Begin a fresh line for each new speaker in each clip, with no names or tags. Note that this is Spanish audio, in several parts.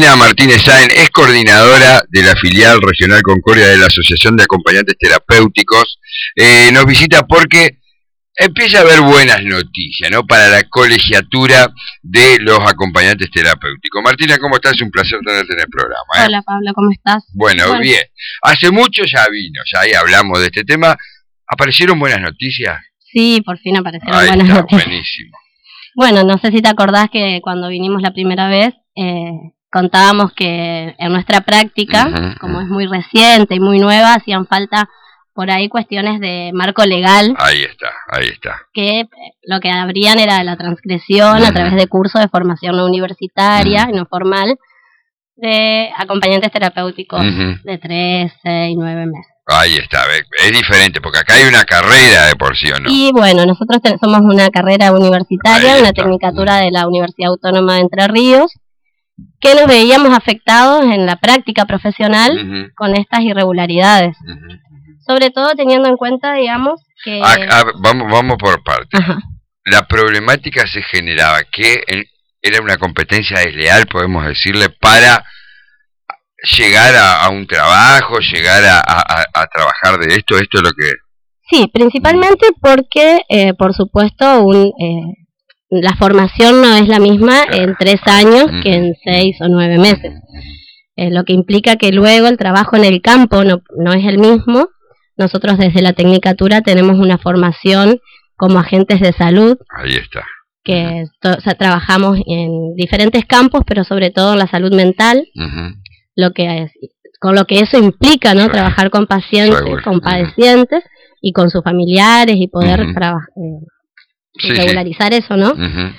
Martina Martínez Sáenz es coordinadora de la filial regional Concordia de la Asociación de Acompañantes Terapéuticos. Nos visita porque empieza a haber buenas noticias, ¿no?, para la colegiatura de los acompañantes terapéuticos. Martina, ¿cómo estás? Un placer tenerte en el programa, ¿eh?
Hola, Pablo, ¿cómo estás?
Bueno, bien. Hace mucho ya vino, ya ahí hablamos de este tema. ¿Aparecieron buenas noticias?
Sí, por fin aparecieron
Ahí
buenas
está,
noticias.
buenísimo.
Bueno, no sé si te acordás que cuando vinimos la primera vez, contábamos que en nuestra práctica, como es muy reciente y muy nueva, hacían falta por ahí cuestiones de marco legal.
Ahí está.
Que lo que habrían era la transgresión a través de cursos de formación no universitaria y no formal de acompañantes terapéuticos de 3, 6, 9 meses.
Ahí está, es diferente, porque acá hay una carrera de por sí, ¿o no?
Y bueno, nosotros somos una carrera universitaria, una tecnicatura de la Universidad Autónoma de Entre Ríos, que nos veíamos afectados en la práctica profesional con estas irregularidades. Sobre todo teniendo en cuenta, digamos, que...
Vamos por partes. La problemática se generaba que era una competencia desleal, podemos decirle, para llegar a un trabajo, llegar a trabajar de esto es lo que...
Sí, principalmente porque, por supuesto, la formación no es la misma en 3 años que en 6 o 9 meses. Lo que implica que luego el trabajo en el campo no es el mismo. Nosotros desde la tecnicatura tenemos una formación como agentes de salud.
Ahí está.
Que trabajamos en diferentes campos, pero sobre todo en la salud mental. Con lo que eso implica, ¿no? Trabajar con pacientes, con padecientes y con sus familiares y poder regularizar eso, ¿no?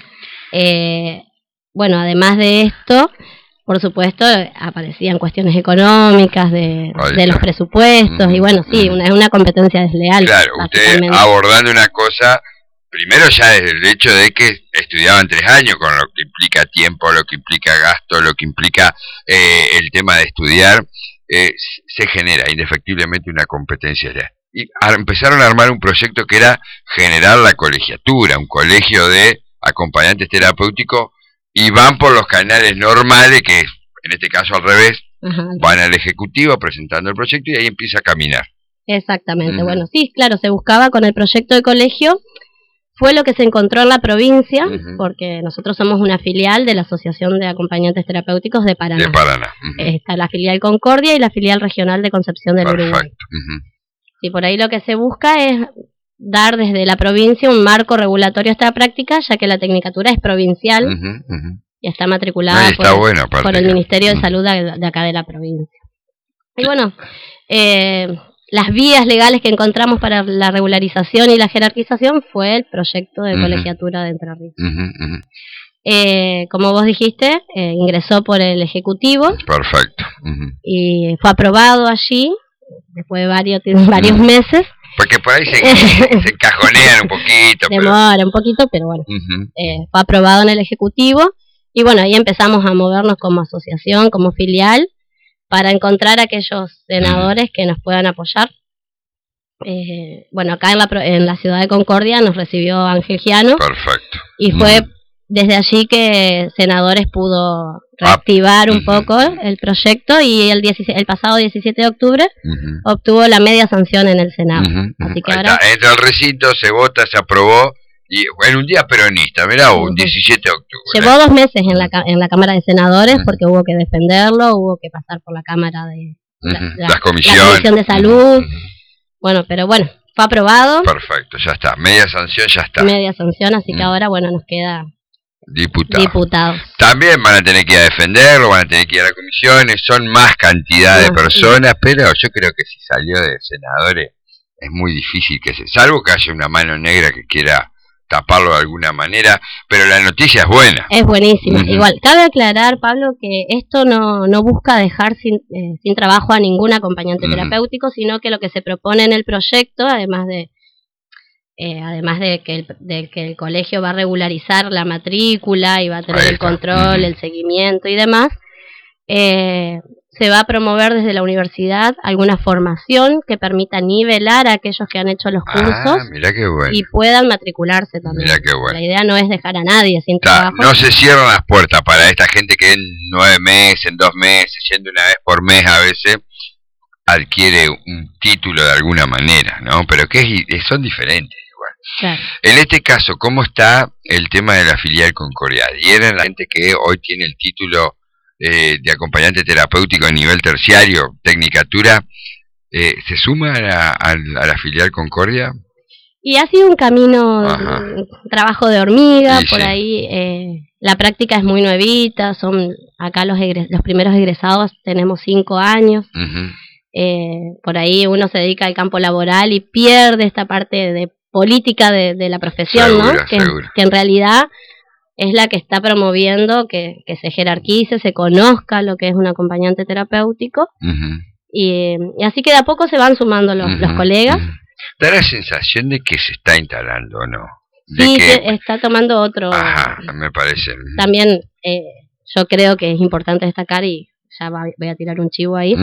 Bueno, además de esto, por supuesto, aparecían cuestiones económicas de los presupuestos y bueno, sí, es una competencia desleal.
Claro, usted abordando una cosa, primero ya desde el hecho de que estudiaban 3 años, con lo que implica tiempo, lo que implica gasto, lo que implica el tema de estudiar, se genera indefectiblemente una competencia desleal. Y empezaron a armar un proyecto que era generar la colegiatura, un colegio de acompañantes terapéuticos, y van por los canales normales, que es, en este caso al revés, van al ejecutivo presentando el proyecto y ahí empieza a caminar.
Exactamente, bueno, sí, claro, se buscaba con el proyecto de colegio, fue lo que se encontró en la provincia, porque nosotros somos una filial de la Asociación de Acompañantes Terapéuticos de Paraná. Está la filial Concordia y la filial regional de Concepción del Uruguay. Y por ahí lo que se busca es dar desde la provincia un marco regulatorio a esta práctica, ya que la tecnicatura es provincial y está matriculada por el Ministerio de Salud de acá de la provincia. Y bueno, las vías legales que encontramos para la regularización y la jerarquización fue el proyecto de colegiatura de Entre Ríos. Como vos dijiste, ingresó por el Ejecutivo.
Perfecto.
Y fue aprobado allí, después de varios meses.
Porque por ahí se encajonean un poquito.
Demora un poquito, pero bueno. Fue aprobado en el Ejecutivo. Y bueno, ahí empezamos a movernos como asociación, como filial, para encontrar aquellos senadores que nos puedan apoyar. Bueno, acá en la ciudad de Concordia nos recibió Ángel Giano.
Perfecto.
Y fue desde allí que Senadores pudo reactivar un poco el proyecto y el pasado 17 de octubre obtuvo la media sanción en el Senado. Así que ahora
entra al recinto, se vota, se aprobó y en un día peronista, mirá, un 17 de octubre.
Llevó 2 meses en la Cámara de Senadores porque hubo que defenderlo, hubo que pasar por la Cámara de la Comisión de Salud. Bueno, pero bueno, fue aprobado.
Perfecto, ya está, media sanción ya está.
Media sanción, así que ahora bueno, nos queda diputados.
También van a tener que ir a defenderlo, van a tener que ir a las comisiones, son más cantidad de personas, pero yo creo que si salió de senadores es muy difícil salvo que haya una mano negra que quiera taparlo de alguna manera, pero la noticia es buena.
Es buenísima. Igual, cabe aclarar, Pablo, que esto no busca dejar sin trabajo a ningún acompañante terapéutico, sino que lo que se propone en el proyecto, además de que el colegio va a regularizar la matrícula y va a tener el control, el seguimiento y demás, se va a promover desde la universidad alguna formación que permita nivelar a aquellos que han hecho los cursos
mirá qué bueno.
Y puedan matricularse también.
Mirá qué bueno.
La idea no es dejar a nadie sin trabajo.
No se cierran las puertas para esta gente que en 9 meses, en 2 meses, yendo una vez por mes a veces, adquiere un título de alguna manera, ¿no? Pero que son diferentes igual.
Claro.
En este caso, ¿cómo está el tema de la filial Concordia? ¿Adhieren la gente que hoy tiene el título de acompañante terapéutico a nivel terciario, tecnicatura, se suma a la filial Concordia?
Y ha sido un camino, trabajo de hormiga, por ahí la práctica es muy nuevita, son acá los primeros egresados tenemos 5 años, por ahí uno se dedica al campo laboral y pierde esta parte de política de la profesión, seguro, ¿no? Que en realidad es la que está promoviendo que se jerarquice, se conozca lo que es un acompañante terapéutico, y así que de a poco se van sumando los colegas.
Da la sensación de que se está instalando, ¿no?
Sí, que está tomando otro...
me parece.
También yo creo que es importante destacar, y ya voy a tirar un chivo ahí,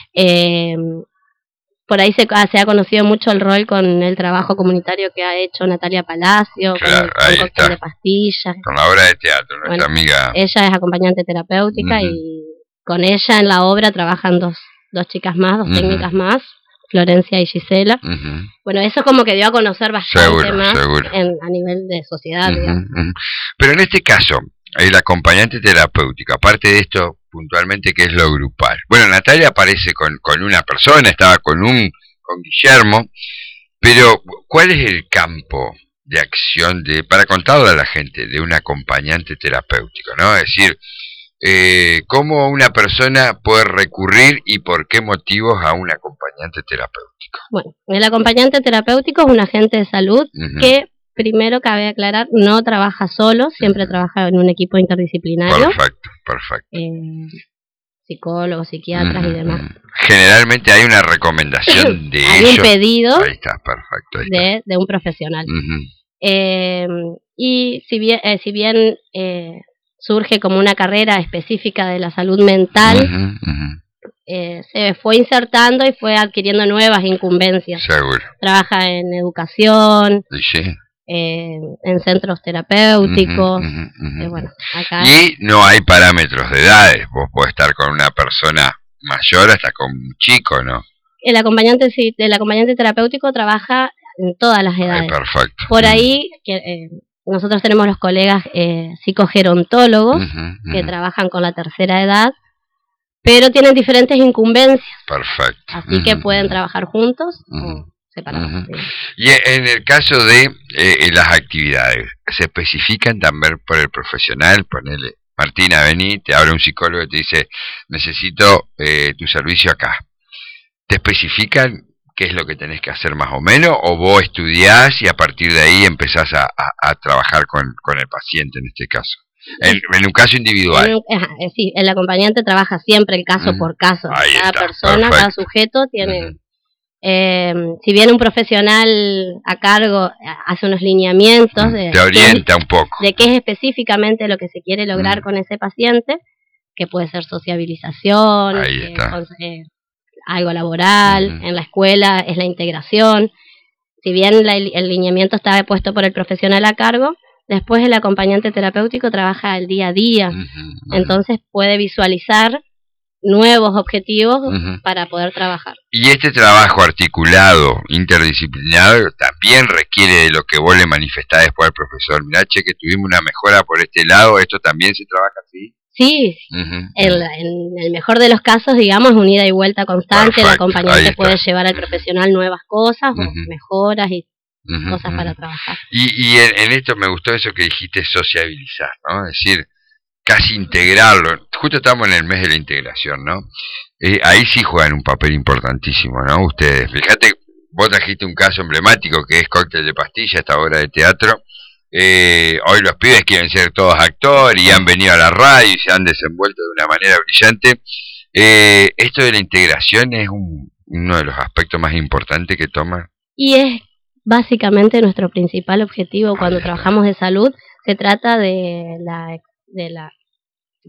por ahí se ha conocido mucho el rol con el trabajo comunitario que ha hecho Natalia Palacio,
claro,
con cóctel de pastillas.
Con la obra de teatro, nuestra amiga.
Ella es acompañante terapéutica y con ella en la obra trabajan dos chicas más, dos técnicas más, Florencia y Gisela. Bueno, eso como que dio a conocer bastante más a nivel de sociedad.
Pero en este caso, el acompañante terapéutico, aparte de esto puntualmente que es lo grupal. Bueno, Natalia aparece con una persona, estaba con Guillermo, pero ¿cuál es el campo de acción para contarle a la gente de un acompañante terapéutico, ¿no? Es decir, cómo una persona puede recurrir y por qué motivos a un acompañante terapéutico.
Bueno, el acompañante terapéutico es un agente de salud que, primero cabe aclarar, no trabaja solo, siempre trabaja en un equipo interdisciplinario.
Perfecto.
Psicólogos, psiquiatras y demás.
Generalmente hay una recomendación de ellos. Hay
un pedido
ahí está, perfecto,
de un profesional. Y si bien surge como una carrera específica de la salud mental, se fue insertando y fue adquiriendo nuevas incumbencias.
Seguro.
Trabaja en educación, en centros terapéuticos. Bueno, acá
y no hay parámetros de edades. Vos podés estar con una persona mayor hasta con un chico, ¿no? El acompañante
terapéutico trabaja en todas las edades.
Perfecto.
Por ahí nosotros tenemos los colegas psicogerontólogos que trabajan con la tercera edad, pero tienen diferentes incumbencias.
Perfecto.
Así que pueden trabajar juntos o separados.
Y en el caso de las actividades, ¿se especifican también por el profesional? Ponele, Martina, vení, te habla un psicólogo y te dice, necesito tu servicio acá. ¿Te especifican qué es lo que tenés que hacer más o menos? ¿O vos estudiás y a partir de ahí empezás a trabajar con el paciente en este caso? En un caso individual.
Sí, el acompañante trabaja siempre el caso por caso.
Ahí
cada
está,
persona,
perfecto.
Cada sujeto tiene... si bien un profesional a cargo hace unos lineamientos
te orienta un poco
de qué es específicamente lo que se quiere lograr con ese paciente, que puede ser sociabilización, algo laboral, en la escuela es la integración. Si bien el lineamiento está puesto por el profesional a cargo, después el acompañante terapéutico trabaja el día a día, entonces puede visualizar nuevos objetivos para poder trabajar.
Y este trabajo articulado, interdisciplinario, también requiere de lo que vos le manifestás después al profesor. Mirá, che, que tuvimos una mejora por este lado, ¿esto también se trabaja así?
Sí, en el mejor de los casos, digamos, un ida y vuelta constante. Perfecto, el acompañante puede llevar al profesional nuevas cosas, o mejoras y cosas para trabajar.
Y en esto me gustó eso que dijiste, sociabilizar, ¿no? Es decir, casi integrarlo. Justo estamos en el mes de la integración, ¿no? Ahí sí juegan un papel importantísimo, ¿no? Ustedes, fíjate, vos trajiste un caso emblemático que es Cóctel de Pastilla, esta obra de teatro. Hoy los pibes quieren ser todos actores y han venido a la radio y se han desenvuelto de una manera brillante. Esto de la integración es uno de los aspectos más importantes que toman.
Y es básicamente nuestro principal objetivo cuando trabajamos de salud. Se trata de la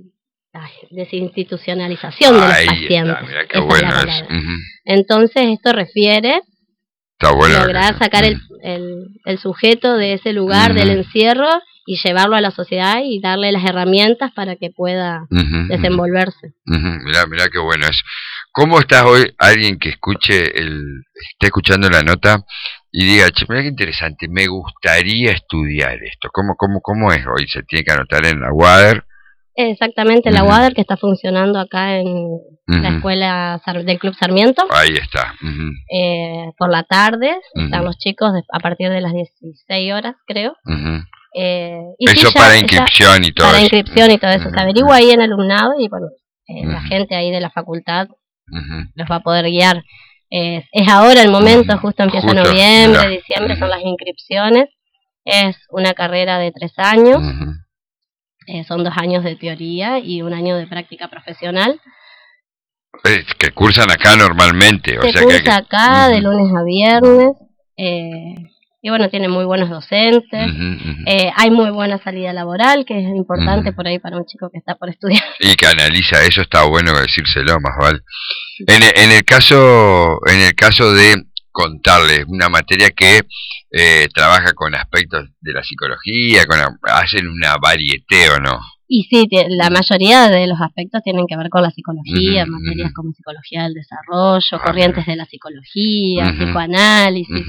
desinstitucionalización de los pacientes.
Mirá qué bueno es.
Entonces esto refiere lograr sacar el sujeto de ese lugar del encierro y llevarlo a la sociedad y darle las herramientas para que pueda desenvolverse.
Mirá qué bueno es. ¿Cómo estás hoy? Alguien que esté escuchando la nota y diga, che, mirá qué interesante, me gustaría estudiar esto. ¿Cómo es hoy? ¿Se tiene que anotar en la UADER?
Exactamente, la UADER, que está funcionando acá en la escuela del Club Sarmiento.
Ahí está.
Por la tarde, están los chicos a partir de las 16 horas, creo. Y
eso sí, para inscripción y todo
eso. Para inscripción y todo eso. Se averigua ahí en alumnado y bueno, la gente ahí de la facultad los va a poder guiar. Es ahora el momento, justo empieza noviembre, diciembre, son las inscripciones. Es una carrera de 3 años. Son 2 años de teoría y 1 año de práctica profesional.
Que cursan acá normalmente.
Se cursa acá de lunes a viernes. Y bueno, tiene muy buenos docentes. Hay muy buena salida laboral, que es importante por ahí para un chico que está por estudiar.
Y que analiza eso, está bueno decírselo, más vale. En el caso de contarles una materia que trabaja con aspectos de la psicología, hacen una varieté, ¿o no?
Y sí, la mayoría de los aspectos tienen que ver con la psicología, materias como psicología del desarrollo, corrientes de la psicología, psicoanálisis.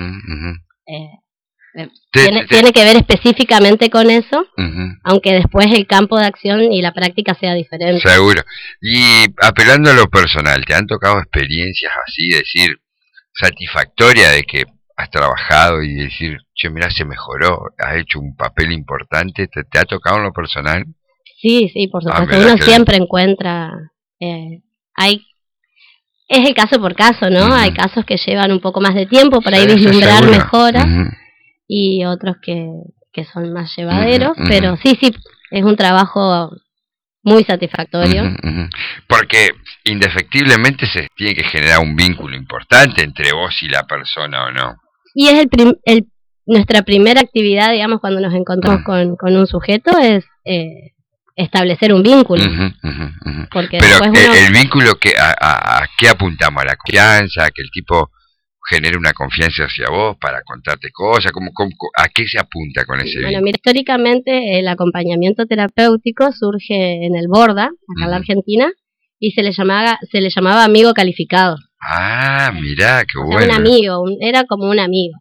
Tiene que ver específicamente con eso, aunque después el campo de acción y la práctica sea diferente.
Seguro. Y apelando a lo personal, ¿te han tocado experiencias así, decir, satisfactoria de que has trabajado y decir, che, mirá, se mejoró, has hecho un papel importante? ¿Te ha tocado en lo personal?
Sí, por supuesto. Uno siempre encuentra... es el caso por caso, ¿no? Hay casos que llevan un poco más de tiempo para ir vislumbrar mejoras y otros que son más llevaderos, pero sí, es un trabajo muy satisfactorio.
Porque indefectiblemente se tiene que generar un vínculo importante entre vos y la persona, ¿o no?
Y es nuestra primera actividad, digamos, cuando nos encontramos con un sujeto, es establecer un vínculo. Porque
pero el vínculo, ¿a qué apuntamos? ¿A la confianza? ¿A que el tipo genere una confianza hacia vos para contarte cosas? ¿A qué se apunta con ese vínculo?
Bueno, mira, históricamente el acompañamiento terapéutico surge en el Borda, acá en la Argentina, y se le llamaba amigo calificado.
Ah, mirá, qué bueno.
Un amigo, era como un amigo.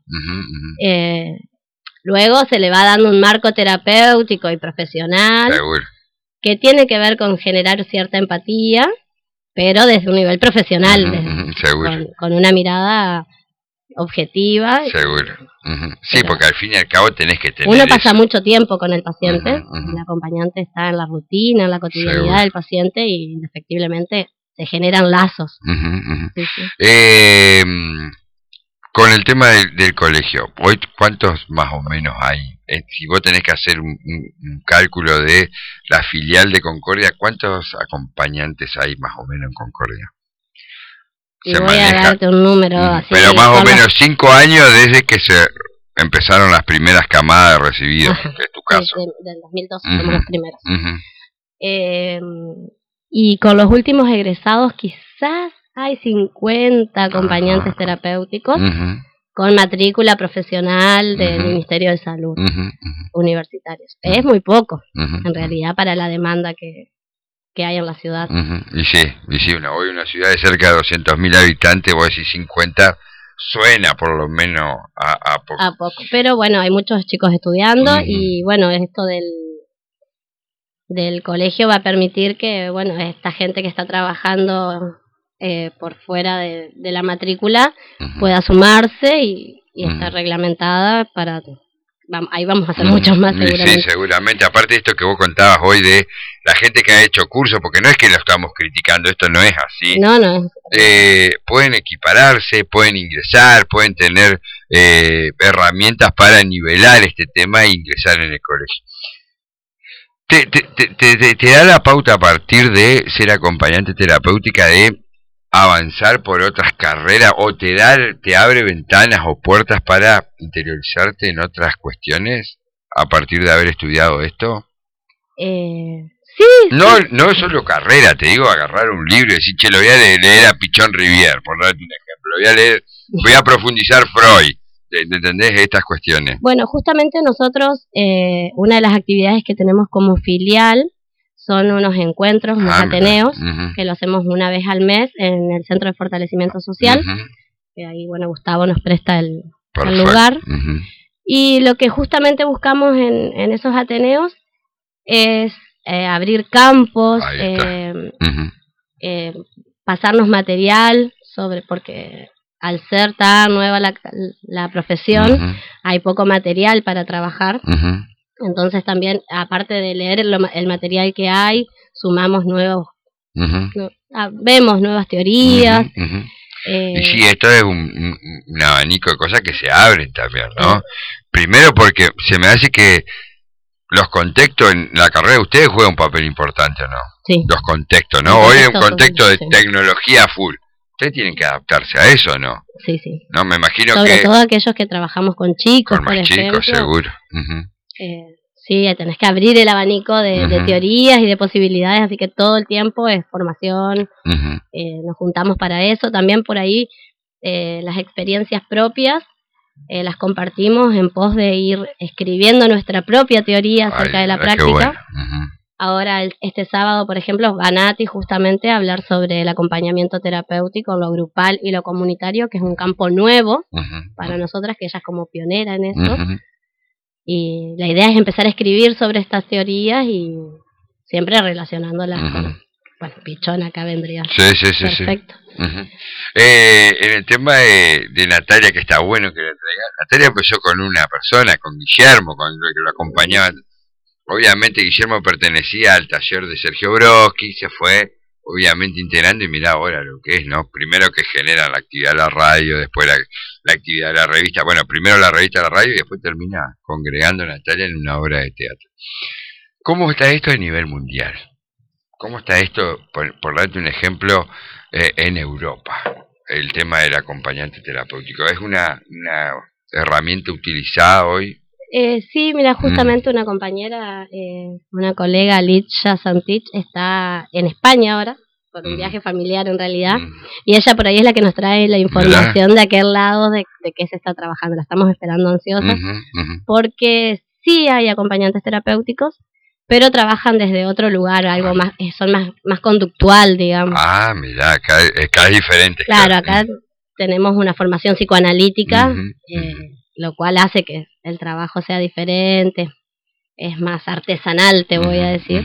Luego se le va dando un marco terapéutico y profesional.
Seguro.
Que tiene que ver con generar cierta empatía, pero desde un nivel profesional, con una mirada objetiva.
Seguro. Sí, porque al fin y al cabo tenés que tener...
Uno pasa mucho tiempo con el paciente, el acompañante está en la rutina, en la cotidianidad del paciente y indefectiblemente se generan lazos.
Sí. Con el tema del colegio, hoy ¿cuántos más o menos hay? Si vos tenés que hacer un cálculo de la filial de Concordia, ¿cuántos acompañantes hay más o menos en Concordia?
Y voy a darte un número así.
Pero más o menos 5 años desde que se empezaron las primeras camadas de recibidos, que es tu caso.
Del 2012 somos los primeros. Y con los últimos egresados quizás hay 50 acompañantes terapéuticos con matrícula profesional del Ministerio de Salud universitarios. Es muy poco, en realidad, para la demanda que hay en la ciudad.
Y sí, hoy una ciudad de cerca de 200.000 habitantes, vos decís 50, suena por lo menos a poco.
A poco, pero bueno, hay muchos chicos estudiando y bueno, esto del colegio va a permitir que, bueno, esta gente que está trabajando por fuera de la matrícula pueda sumarse y está reglamentada para... Ahí vamos a hacer muchos más seguramente.
Sí, seguramente. Aparte de esto que vos contabas hoy de la gente que ha hecho cursos, porque no es que lo estamos criticando, esto no es así.
No.
Pueden equipararse, pueden ingresar, pueden tener herramientas para nivelar este tema e ingresar en el colegio. Te da la pauta a partir de ser acompañante terapéutica de avanzar por otras carreras o te abre ventanas o puertas para interiorizarte en otras cuestiones a partir de haber estudiado esto? No es solo carrera, te digo, agarrar un libro y decir, che, lo voy a leer a Pichon Rivière, por darte un ejemplo, voy a profundizar Freud, ¿entendés? Estas cuestiones.
Bueno, justamente nosotros, una de las actividades que tenemos como filial son unos encuentros, unos ateneos, que lo hacemos una vez al mes en el Centro de Fortalecimiento Social, que ahí, bueno, Gustavo nos presta el lugar, y lo que justamente buscamos en esos ateneos es abrir campos, pasarnos material porque al ser tan nueva la profesión, hay poco material para trabajar. Entonces también, aparte de leer el material que hay, sumamos vemos nuevas teorías.
Y sí, esto es un abanico de cosas que se abren también, ¿no? Primero porque se me hace que los contextos en la carrera de ustedes juegan un papel importante, ¿no?
Sí.
Los contextos, ¿no? Hoy es un contexto de tecnología full. Ustedes tienen que adaptarse a eso, ¿no?
Sí, sí.
No, me imagino
Sobre todo aquellos que trabajamos con chicos, por ejemplo.
Chicos, seguro.
Sí, tenés que abrir el abanico de teorías y de posibilidades, así que todo el tiempo es formación. Nos juntamos para eso. También por ahí las experiencias propias las compartimos en pos de ir escribiendo nuestra propia teoría acerca de la práctica. Ahora, este sábado, por ejemplo, va Nati justamente a hablar sobre el acompañamiento terapéutico, lo grupal y lo comunitario, que es un campo nuevo para nosotras, que ella es como pionera en eso. Y la idea es empezar a escribir sobre estas teorías y siempre relacionándolas con... Bueno, Pichón acá vendría.
Sí.
Perfecto.
En el tema de Natalia, que está bueno que la traiga. Natalia empezó con una persona, con Guillermo, con el que lo acompañaba. Obviamente Guillermo pertenecía al taller de Sergio Brodsky, se fue obviamente integrando y mirá ahora lo que es, ¿no? Primero que genera la actividad de la radio, después la actividad de la revista. Bueno, primero la revista de la radio y después termina congregando a Natalia en una obra de teatro. ¿Cómo está esto a nivel mundial? ¿Cómo está esto, por darte un ejemplo, en Europa? El tema del acompañante terapéutico. ¿Es una herramienta utilizada hoy?
Sí, mira, justamente una compañera, una colega, Lidia Santich, está en España ahora, por un viaje familiar en realidad, y ella por ahí es la que nos trae la información de aquel lado de qué se está trabajando. La estamos esperando ansiosa, porque sí hay acompañantes terapéuticos, pero trabajan desde otro lugar, algo más, son más conductual, digamos.
Ah, mira, acá es diferente.
Claro, acá tenemos una formación psicoanalítica, lo cual hace que el trabajo sea diferente, es más artesanal, te voy a decir.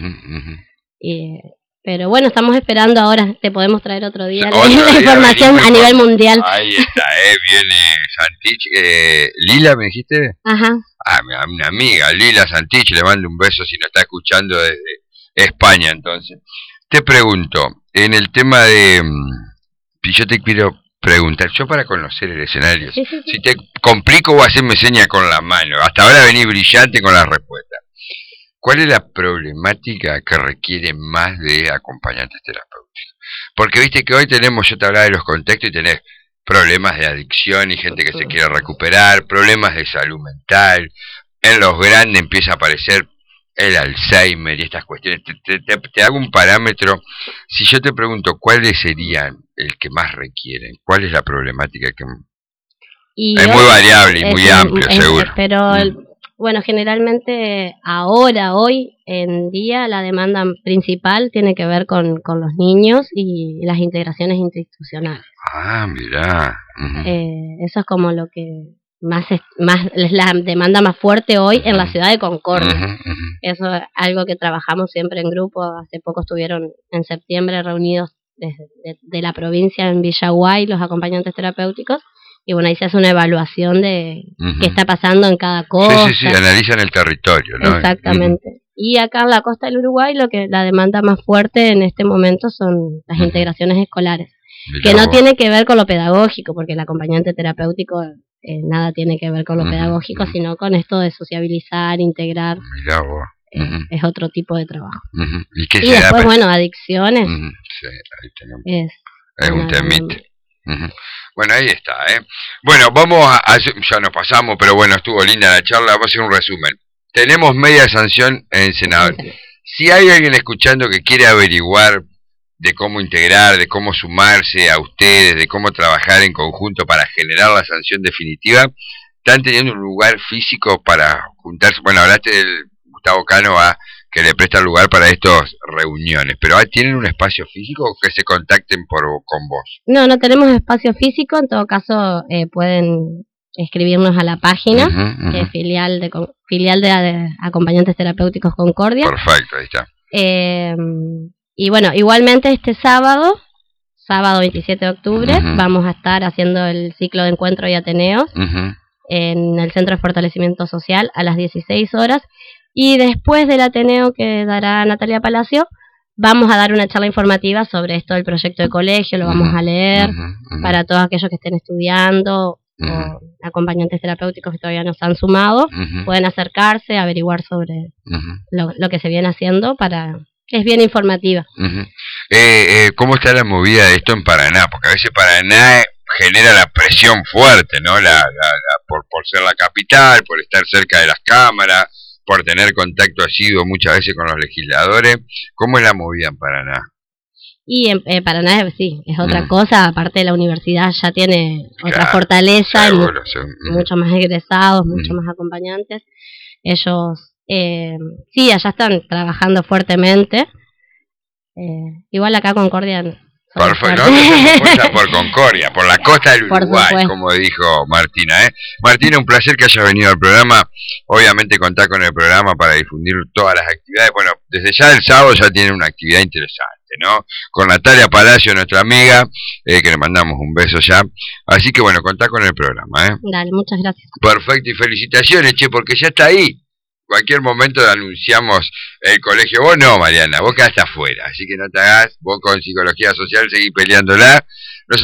Pero bueno, estamos esperando ahora, te podemos traer otro día la información a nivel mundial.
Ahí está, viene Santich. ¿Lila me dijiste?
Ajá.
Ah, una amiga, Lila Santich, le mando un beso si nos está escuchando desde España, entonces. Te pregunto, en el tema de... yo te quiero preguntar, yo para conocer el escenario, si te complico o hacerme seña con la mano, hasta ahora venís brillante con la respuesta. ¿Cuál es la problemática que requiere más de acompañantes terapéuticos? Porque viste que hoy tenemos, yo te hablaba de los contextos y tenés problemas de adicción y gente que se quiere recuperar, problemas de salud mental, en los grandes empieza a aparecer el Alzheimer y estas cuestiones. Te hago un parámetro. Si yo te pregunto cuáles serían el que más requieren, ¿cuál es la problemática que es muy variable y muy amplio, seguro?
Pero bueno, generalmente hoy en día la demanda principal tiene que ver con los niños y las integraciones interinstitucionales.
Ah, mirá.
Eso es como lo que más es la demanda más fuerte hoy en la ciudad de Concordia. Eso es algo que trabajamos siempre en grupo. Hace poco estuvieron en septiembre reunidos de la provincia en Villaguay los acompañantes terapéuticos. Y bueno, ahí se hace una evaluación de qué está pasando en cada cosa.
Sí, analizan el territorio, ¿no?
Exactamente. Y acá en la costa del Uruguay la demanda más fuerte en este momento son las integraciones escolares. Mirá que no tiene que ver con lo pedagógico, porque el acompañante terapéutico nada tiene que ver con lo pedagógico, sino con esto de sociabilizar, integrar.
Mirá vos.
Es otro tipo de trabajo.
Y
después, bueno, adicciones.
Sí, ahí tenemos. Es un temite. Bueno, ahí está, Bueno, ya nos pasamos, pero bueno, estuvo linda la charla. Vamos a hacer un resumen. Tenemos media sanción en senador. Si hay alguien escuchando que quiere averiguar de cómo integrar, de cómo sumarse a ustedes, de cómo trabajar en conjunto para generar la sanción definitiva, ¿están teniendo un lugar físico para juntarse? Bueno, hablaste del Gustavo Cano que le presta lugar para estas reuniones, pero ¿tienen un espacio físico o que se contacten con vos?
No tenemos espacio físico, en todo caso pueden escribirnos a la página, que es filial de Acompañantes Terapéuticos Concordia.
Perfecto, ahí está.
Y bueno, igualmente este sábado 27 de octubre, vamos a estar haciendo el ciclo de encuentro y ateneos en el Centro de Fortalecimiento Social a las 16 horas. Y después del ateneo que dará Natalia Palacio, vamos a dar una charla informativa sobre esto del proyecto de colegio, lo vamos a leer para todos aquellos que estén estudiando o acompañantes terapéuticos que todavía no se han sumado, pueden acercarse, averiguar sobre lo que se viene haciendo es bien informativa.
¿Cómo está la movida de esto en Paraná? Porque a veces Paraná genera la presión fuerte, ¿no? Por ser la capital, por estar cerca de las cámaras, por tener contacto asiduo muchas veces con los legisladores. ¿Cómo es la movida en Paraná?
Y en Paraná sí, es otra cosa, aparte de la universidad ya tiene otra fortaleza, seguro, mucho más egresados, mucho más acompañantes. Ellos sí, allá están trabajando fuertemente. Igual acá Concordia...
Perfecto, por Concordia, por la costa del Uruguay, como dijo Martina. Martina, un placer que hayas venido al programa. Obviamente contar con el programa para difundir todas las actividades. Bueno, desde ya el sábado ya tiene una actividad interesante, ¿no? Con Natalia Palacio, nuestra amiga, que le mandamos un beso ya. Así que bueno, contá con el programa,
Dale, muchas gracias.
Perfecto, y felicitaciones, porque ya está ahí. Cualquier momento anunciamos el colegio. Vos no, Mariana, vos quedaste afuera, así que no te hagas. Vos con psicología social seguís peleándola